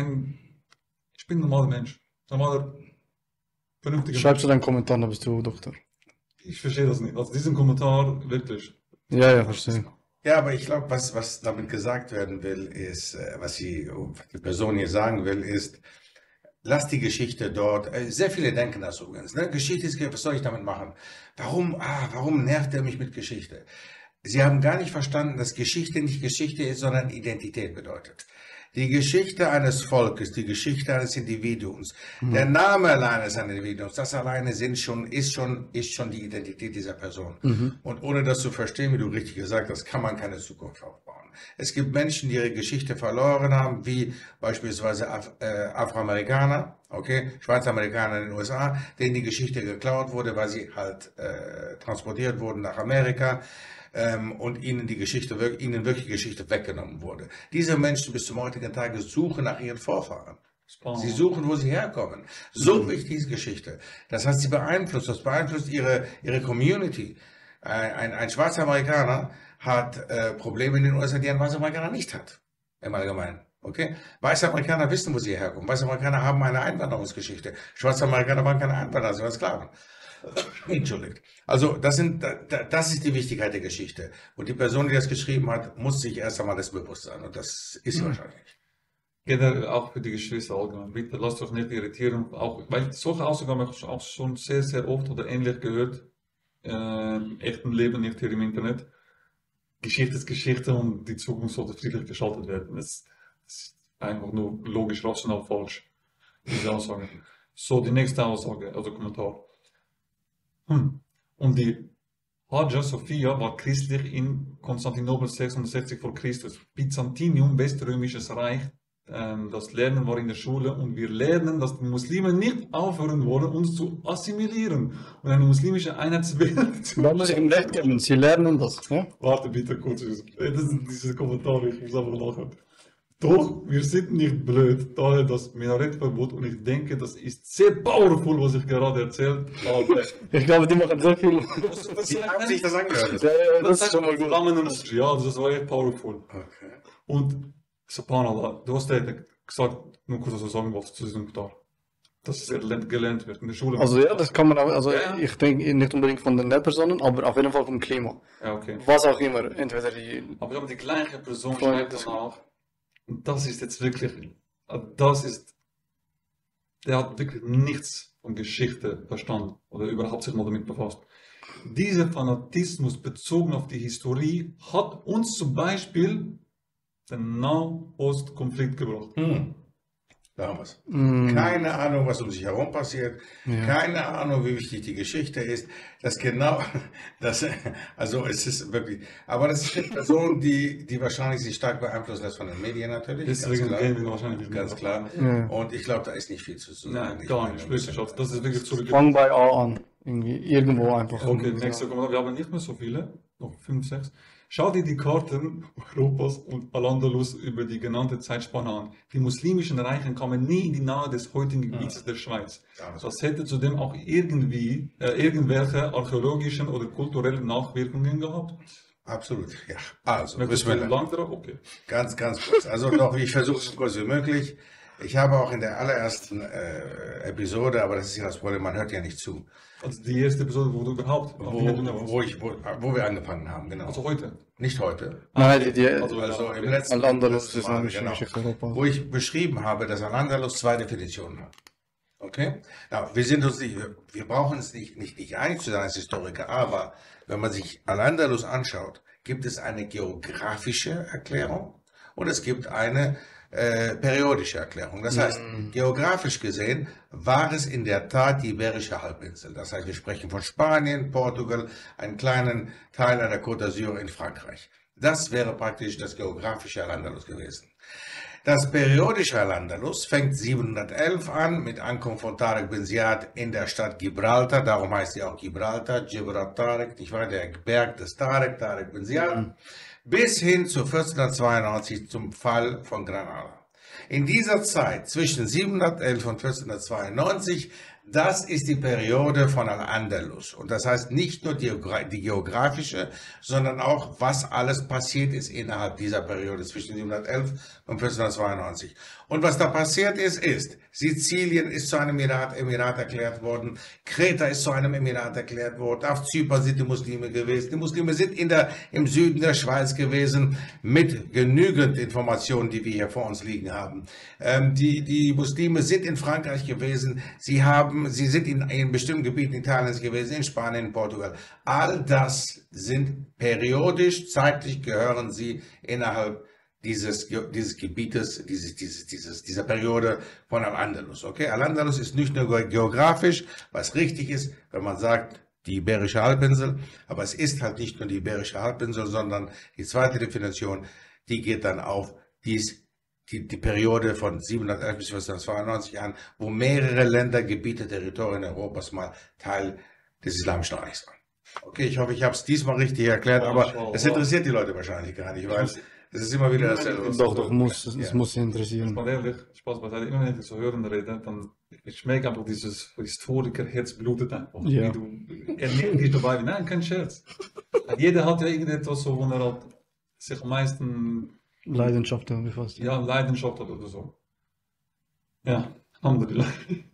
ich bin ein normaler Mensch. Normaler, vernünftiger Schreibst du deinen Kommentar, dann bist du Doktor. Ich verstehe das nicht. Also diesen Kommentar, wirklich. Ja, verstehe. Ja, aber ich glaube, was damit gesagt werden will, ist, was die Person hier sagen will, ist, lass die Geschichte dort. Sehr viele denken das übrigens. Ne? Geschichte ist, was soll ich damit machen? Warum nervt er mich mit Geschichte? Sie haben gar nicht verstanden, dass Geschichte nicht Geschichte ist, sondern Identität bedeutet. Die Geschichte eines Volkes, die Geschichte eines Individuums, der Name allein eines Individuums, das alleine ist schon die Identität dieser Person. Und ohne das zu verstehen, wie du richtig gesagt hast, kann man keine Zukunft aufbauen. Es gibt Menschen, die ihre Geschichte verloren haben, wie beispielsweise Afroamerikaner, okay, Schweizer Amerikaner in den USA, denen die Geschichte geklaut wurde, weil sie halt transportiert wurden nach Amerika. Und ihnen wirklich Geschichte weggenommen wurde. Diese Menschen bis zum heutigen Tage suchen nach ihren Vorfahren. Sie suchen, wo sie herkommen. So wichtig ist Geschichte. Das heißt, das beeinflusst ihre Community. Ein schwarzer Amerikaner hat Probleme in den USA, die ein weißer Amerikaner nicht hat. Im Allgemeinen. Okay? Weiße Amerikaner wissen, wo sie herkommen. Weiße Amerikaner haben eine Einwanderungsgeschichte. Schwarze Amerikaner waren keine Einwanderer, sie waren Sklaven. Entschuldigt. Also das ist die Wichtigkeit der Geschichte. Und die Person, die das geschrieben hat, muss sich erst einmal das bewusst sein. Und das ist sie wahrscheinlich nicht. Generell auch für die Geschwister allgemein. Bitte lasst euch nicht irritieren. Auch, weil solche Aussagen habe ich auch schon sehr, sehr oft oder ähnlich gehört. Im echten Leben, nicht hier im Internet. Geschichte ist Geschichte und die Zukunft sollte friedlich gestaltet werden. Das ist einfach nur logisch, rational falsch. Diese Aussage. So, die nächste Aussage, also Kommentar. Und die Hagia Sophia war christlich in Konstantinopel 660 vor Christus. Byzantium, Weströmisches Reich, das Lernen war in der Schule und wir lernen, dass die Muslime nicht aufhören wollen, uns zu assimilieren und eine muslimische Einheitswelt zu Da muss ich ihm recht geben, sie lernen das. Ja? Warte bitte kurz, das sind diese Kommentare, ich muss aber lachen. Doch, wir sind nicht blöd, daher das Minarettverbot und ich denke, das ist sehr powerful, was ich gerade erzählt habe. Ich glaube, die machen sehr viel. Sie haben sich das angehört. Das ist schon mal gut. Ja, also das war echt powerful. Okay. Und Subhanallah, du hast ja gesagt, nur kurz was du sagen wolltest zu diesem Kommentar. Dass es gelernt wird in der Schule. Also ja, das kann man auch, also Ja. ich denke nicht unbedingt von den Lehrpersonen, aber auf jeden Fall vom Klima. Ja, okay. Was auch immer, entweder die... Aber die gleiche Person Voll, schreibt das- dann auch. Und das ist jetzt wirklich, der hat wirklich nichts von Geschichte verstanden oder überhaupt sich mal damit befasst. Dieser Fanatismus bezogen auf die Historie hat uns zum Beispiel den Nahostkonflikt gebracht. Da haben wir es. Keine Ahnung, was um sich herum passiert. Keine Ahnung, wie wichtig die Geschichte ist. Also es ist wirklich, aber das ist eine Person, die wahrscheinlich sich stark beeinflussen lässt von den Medien natürlich. Deswegen ganz gehen klar. wir wahrscheinlich Ganz klar. Ja. Und ich glaube, da ist nicht viel zu sagen. Nein, Ich gar meine, nicht. Wirklich, Schatz. Das ist wirklich zurück. Fang bei A an. Irgendwie, irgendwo einfach. Okay, nächster Kommentar. Wir haben nicht mehr so viele. Noch 5, 6. Schau dir die Karten Europas und Al-Andalus über die genannte Zeitspanne an. Die muslimischen Reiche kamen nie in die Nähe des heutigen Gebietes der Schweiz. Das hätte zudem auch irgendwelche archäologischen oder kulturellen Nachwirkungen gehabt. Absolut, ja. Also, Möchtest du Bismillah. lang darauf? Okay. Ganz kurz. Also doch, ich versuche es so kurz wie möglich. Ich habe auch in der allerersten Episode, aber das ist ja das Problem, man hört ja nicht zu, Also die erste Episode, wo du überhaupt auf die Dunja warst. wo wir angefangen haben, genau. Also heute. Nicht heute. Nein, Also im letzten Al-Andalus ist Mal, eine genau, Geschichte Europa. wo ich beschrieben habe, dass Al-Andalus zwei Definitionen hat. Okay? Na, wir brauchen es nicht einig zu sein als Historiker, aber wenn man sich Al-Andalus anschaut, gibt es eine geografische Erklärung und es gibt eine periodische Erklärung. Das heißt, geografisch gesehen war es in der Tat die Iberische Halbinsel. Das heißt, wir sprechen von Spanien, Portugal, einen kleinen Teil an der Côte d'Azur in Frankreich. Das wäre praktisch das geografische Al-Andalus gewesen. Das periodische Al-Andalus fängt 711 an mit Ankunft von Tariq bin Ziyad in der Stadt Gibraltar. Darum heißt sie auch Gibraltar, Gibraltar, nicht wahr? Der Berg des Tariq bin Ziyad. Bis hin zu 1492 zum Fall von Granada. In dieser Zeit zwischen 711 und 1492, das ist die Periode von Al-Andalus. Und das heißt nicht nur die geografische, sondern auch, was alles passiert ist innerhalb dieser Periode zwischen 711 und 1492. Und was da passiert ist, Sizilien ist zu einem Emirat erklärt worden, Kreta ist zu einem Emirat erklärt worden, auf Zypern sind die Muslime gewesen, die Muslime sind im Süden der Schweiz gewesen, mit genügend Informationen, die wir hier vor uns liegen haben. Die Muslime sind in Frankreich gewesen, sie sind in bestimmten Gebieten Italiens gewesen, in Spanien, in Portugal. All das sind periodisch, zeitlich gehören sie innerhalb dieses Gebietes, dieser Periode von Al-Andalus. Okay? Al-Andalus ist nicht nur geografisch, was richtig ist, wenn man sagt, die Iberische Halbinsel, aber es ist halt nicht nur die Iberische Halbinsel, sondern die zweite Definition, die geht dann auf die Periode von 711 bis 1492 an, wo mehrere Länder, Gebiete, Territorien Europas mal Teil des Islamischen Reichs waren. Okay, ich hoffe, ich habe es diesmal richtig erklärt, aber es interessiert die Leute wahrscheinlich gar nicht, weil es ist immer wieder dasselbe. Doch, es muss sie interessieren. Maar ehrlich, Spaß beiseite, immer wenn ich so hören rede, dann ich merke einfach dieses Historiker-Herz blutet einfach. Ja. Er nimmt dich dabei, nein, kein Scherz. Jeder hat ja irgendetwas so, wo er halt sich am meisten Leidenschaften befasst. ja, Leidenschaft hat oder so. Ja, Alhamdulillah.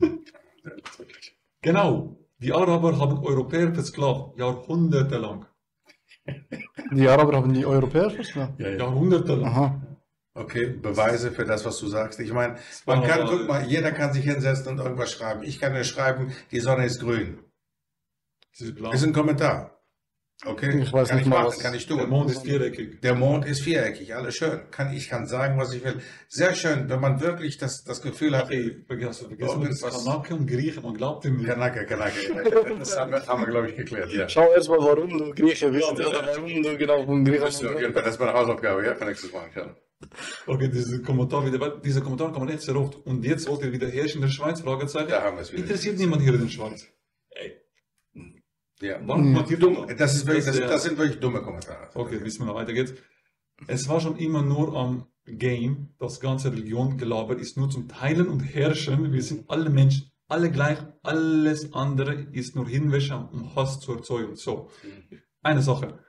Genau, die Araber haben Europäer versklavt, jahrhundertelang. Die Araber haben die Europäer versklavt? Jahrhundertelang. Aha. Okay, Beweise für das, was du sagst. Ich meine, guck mal, jeder kann sich hinsetzen und irgendwas schreiben. Ich kann nur schreiben, die Sonne ist grün. Es ist blau. Ist ein Kommentar. Okay, Ich weiß kann nicht ich mal, machen, was- kann ich Der tun. Mond ist viereckig. Der Mond ist viereckig, alles schön. Ich kann sagen, was ich will. Sehr schön, wenn man wirklich das Gefühl hat, Hey, hast du vergessen, das Irgendwas- Kanake und Griechen, man glaubt ihm nicht. Kanake. Das haben wir glaube ich, geklärt. Ja. Schau erstmal, warum du Grieche bist, oder warum du genau von Das Griechenland ist meine Hausaufgabe, ja, kann nächstes Mal. Ja. Okay, diese Kommentar kommen echt sehr oft. Und jetzt wollt ihr wieder herrschen in der Schweiz? Fragezeichen. Da haben wir es wieder. Interessiert niemand hier in der Schweiz. Ey, Ja. warum kommentiert ihr Das sind wirklich dumme Kommentare. Okay, wissen wir noch, weiter geht's. Es war schon immer nur am Game, das ganze Religion-Gelaber ist nur zum Teilen und Herrschen. Wir sind alle Menschen, alle gleich, alles andere ist nur Hinwäsche, um Hass zu erzeugen. So, eine Sache.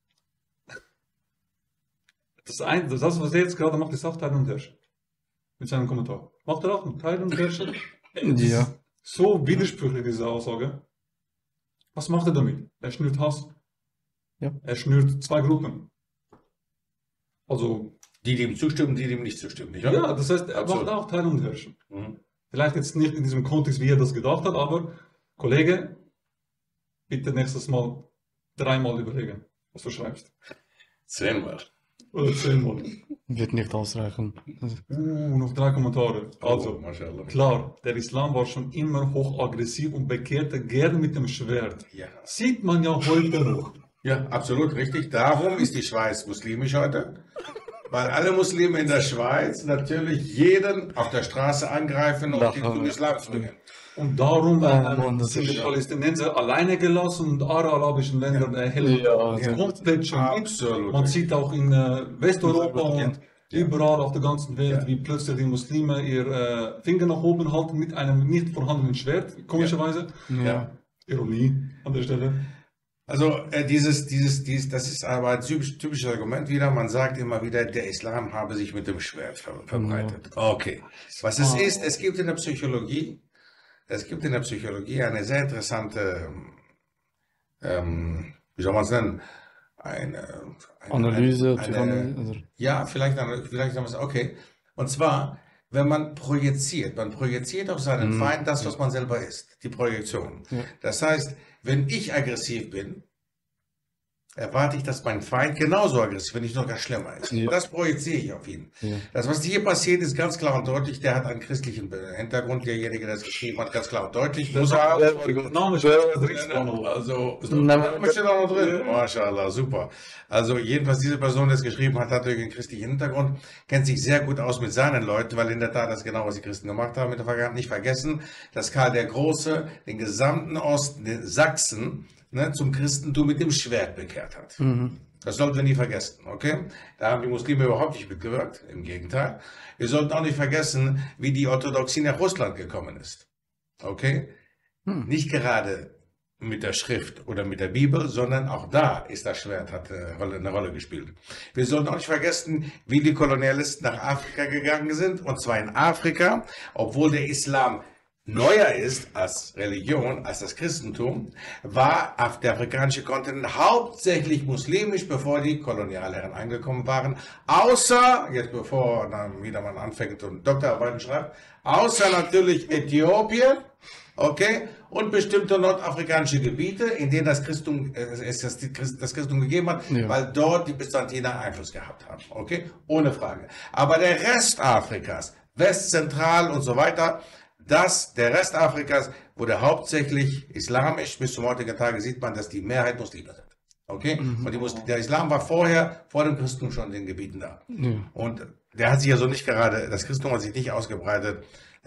Das, was er jetzt gerade macht, ist auch Teilen und Herrschen. Mit seinem Kommentar. Macht er auch mit Teilen und Herrschen? Ja. So widersprüchlich, diese Aussage. Was macht er damit? Er schnürt Hass. Ja. Er schnürt zwei Gruppen. Also, Die ihm zustimmen, die ihm nicht zustimmen. Nicht wahr? ja, das heißt, er Absolut. macht auch Teilen und Herrschen. Mhm. Vielleicht jetzt nicht in diesem Kontext, wie er das gedacht hat, aber Kollege, bitte nächstes Mal 3-mal überlegen, was du schreibst. 10-mal. Oder 10-mal. Wird nicht ausreichen. Noch 3 Kommentare. Also, Mashallah. klar, der Islam war schon immer hochaggressiv und bekehrte gern mit dem Schwert. Ja. Sieht man ja heute noch. Ja, absolut richtig. Darum ist die Schweiz muslimisch heute. Weil alle Muslime in der Schweiz natürlich jeden auf der Straße angreifen und ihn zum Islam zwingen. Und darum Mann, das sind ist die ja- Palästinenser alleine gelassen und alle arabischen Länder helfen Ja, also- komplett schon mit. Absolut. Man sieht auch in Westeuropa Ja. und überall auf der ganzen Welt, wie plötzlich die Muslime ihr Finger nach oben halten mit einem nicht vorhandenen Schwert, komischerweise. Ja. Ironie an der Stelle. Also das ist aber ein typisches Argument wieder. Man sagt immer wieder, der Islam habe sich mit dem Schwert verbreitet. Okay. Was es ist, es gibt in der Psychologie eine sehr interessante, wie soll man es nennen? Eine Analyse, eine, Psychoanalyse. Also, ja, vielleicht sagen wir es, okay. Und zwar, wenn man projiziert auf seinen Feind das, was man selber ist, die Projektion. Ja. Das heißt, wenn ich aggressiv bin, erwarte ich, dass mein Feind genauso aggressiv, wenn nicht noch gar schlimmer ist. Ja. Das projiziere ich auf ihn. Ja. Das, was hier passiert, ist ganz klar und deutlich. Der hat einen christlichen Hintergrund. Derjenige, der es geschrieben hat, ganz klar und deutlich. Muss er auch. Name Also, Nein, was steht da noch drin? Mashallah, super. Also, jedenfalls, diese Person, die es geschrieben hat, hat natürlich einen christlichen Hintergrund, kennt sich sehr gut aus mit seinen Leuten, weil in der Tat das ist genau, was die Christen gemacht haben mit der Vergangenheit. Nicht vergessen, dass Karl der Große den gesamten Osten, den Sachsen, zum Christentum mit dem Schwert bekehrt hat. Das sollten wir nie vergessen, okay? Da haben die Muslime überhaupt nicht mitgewirkt, im Gegenteil. Wir sollten auch nicht vergessen, wie die Orthodoxie nach Russland gekommen ist, okay? Nicht gerade mit der Schrift oder mit der Bibel, sondern auch da ist das Schwert, hat eine Rolle gespielt. Wir sollten auch nicht vergessen, wie die Kolonialisten nach Afrika gegangen sind, und zwar in Afrika, obwohl der Islam neuer ist als Religion, als das Christentum, war der afrikanische Kontinent hauptsächlich muslimisch, bevor die Kolonialherren angekommen waren, außer, jetzt bevor dann wieder man anfängt und Doktorarbeiten schreibt, außer natürlich Äthiopien, okay, und bestimmte nordafrikanische Gebiete, in denen das Christentum gegeben hat, Ja. weil dort die Byzantiner Einfluss gehabt haben, okay, ohne Frage. Aber der Rest Afrikas, West, Zentral und so weiter, der Rest Afrikas wurde hauptsächlich islamisch. Bis zum heutigen Tage sieht man, dass die Mehrheit Muslime sind. Okay? Und der Islam war vor dem Christentum schon in den Gebieten da. Und der hat sich also nicht gerade, das Christentum hat sich nicht ausgebreitet,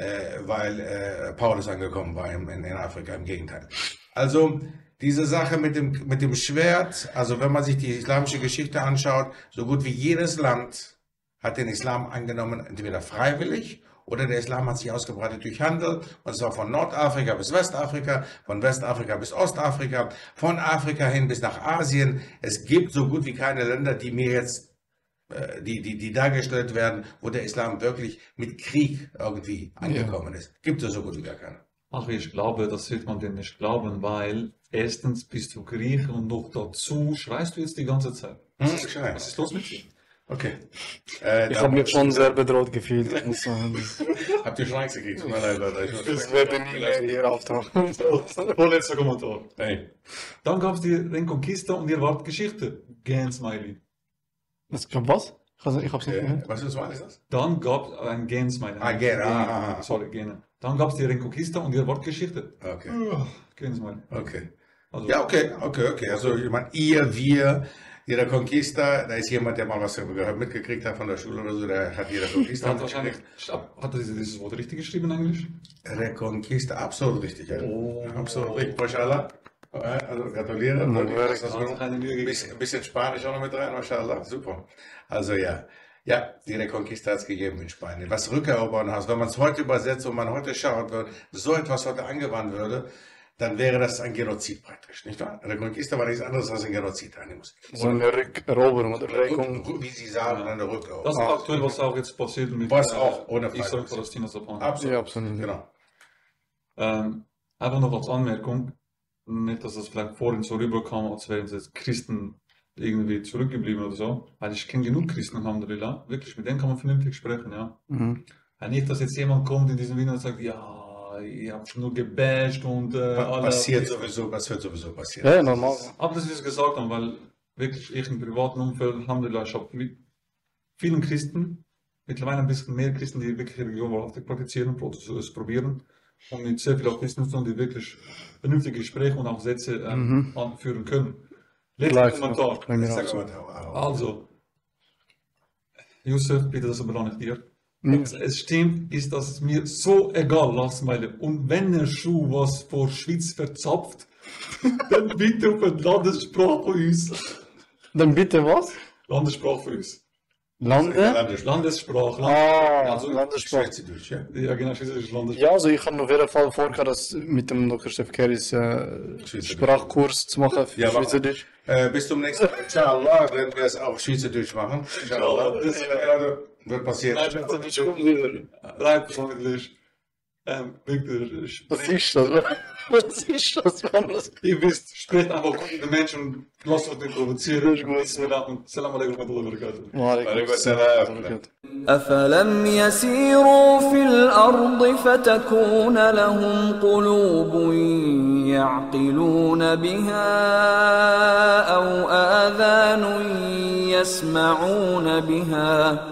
weil Paulus angekommen war in Afrika, im Gegenteil. Also diese Sache mit dem Schwert, also wenn man sich die islamische Geschichte anschaut, so gut wie jedes Land hat den Islam angenommen, entweder freiwillig, oder der Islam hat sich ausgebreitet durch Handel, und zwar von Nordafrika bis Westafrika, von Westafrika bis Ostafrika, von Afrika hin bis nach Asien. Es gibt so gut wie keine Länder, die mir jetzt, die dargestellt werden, wo der Islam wirklich mit Krieg irgendwie angekommen ist. Gibt es so gut wie gar keine. Ach, ich glaube, das wird man dir nicht glauben, weil erstens bist du Grieche und noch dazu schreist du jetzt die ganze Zeit. Was ist los mit dir? Okay. ich habe mich schon sehr bedroht gefühlt. Ich muss sagen. Habt ihr schon Angst gekriegt? Tut mir leid, Leute. Das werde nie mehr hier auftauchen. Vorletzter Kommentar. Hey. Dann gab es die Reconquista und ihr wart Geschichte. Gen Smiley. Das kommt was? Ich hab's nicht gehört. Was ist das? Dann gab es ein Gen Smiley. Gen. Sorry, Gene. Dann gab es die Reconquista und ihr wart Geschichte. Okay. Gen Smiley. Okay. Also, Ja, okay. Also, ich meine, wir, jeder Conquista, da ist jemand, der mal was mitgekriegt hat von der Schule oder so, der hat jeder Conquista. hat wahrscheinlich, hat er dieses Wort richtig geschrieben eigentlich? Reconquista, absolut richtig. Ja. Oh. Absolut richtig, Mashallah. Also gratuliere. Das Das hat keine Mühe gegeben. Ein bisschen Spanisch auch noch mit rein, Mashallah. Super. Also ja. Ja, die Reconquista hat es gegeben in Spanien. Was Rückerobern hast, wenn man es heute übersetzt und man heute schaut, wenn so etwas heute angewandt würde, dann wäre das ein Genozid praktisch, nicht wahr? Reconquista war nichts anderes als ein Genozid. So eine Rückeroberung oder Reckung. Wie Sie sagen, eine Rückeroberung. Das ist aktuell, was auch jetzt passiert mit Was auch, ohne Frage. Israel, Palästina, Japan. Absolut. Ja, absolut. Genau. Einfach noch als Anmerkung, nicht, dass das vielleicht vorhin so rüberkam, als wären jetzt Christen irgendwie zurückgeblieben oder so, weil ich kenne genug Christen, Alhamdulillah, wirklich, mit denen kann man vernünftig sprechen, ja. Ja, nicht, dass jetzt jemand kommt in diesem Video und sagt, ja, ihr habt nur gebasht und Passiert sowieso, was wird sowieso passieren. Ja, normal. Aber das ist gesagt haben, weil wirklich ich im privaten Umfeld, Alhamdulillah, ich habe vielen Christen, mittlerweile ein bisschen mehr Christen, die wirklich Religion wahrhaftig praktizieren, es probieren und mit sehr viel Authentismus, die wirklich vernünftige Gespräche und auch Sätze anführen können. Letzter Kommentar. Also, Yusuf, bitte, das überlasse ich dir. Es stimmt, ist das mir so egal, Lachsmeile. Und wenn der Schuh was vor Schweiz verzapft, dann bitte auf eine Landessprache von uns. Dann bitte was? Landessprache von uns. Landessprache. Landessprache. Schweizerdeutsch, ja. Ja, genau, Schweizerisch Landessprache. Ja, also ich habe auf jeden Fall vor, das mit dem Dr. Stef Keris Sprachkurs zu machen für Ja, Schweizerdeutsch. Bis zum nächsten Mal. Inshallah werden wir es auch Schweizerdeutsch machen. Inshallah. Wird passieren. Rein persönlich. Victor, Was ist das? Was ist das, Mann? ihr wisst, sprecht einfach gut mit den Menschen und lasst euch nicht provozieren. Das ist gut. Salam alaikum wa rahmatullahi wa barakatuh. وعليكم السلام. أفلم يسيروا في الأرض فتكون لهم قلوب يعقلون بها أو آذان يسمعون بها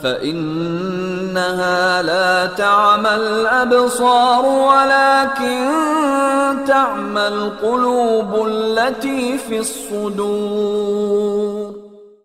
فإنها لا تعمى الأبصار ولكن تعمى القلوب التي في الصدور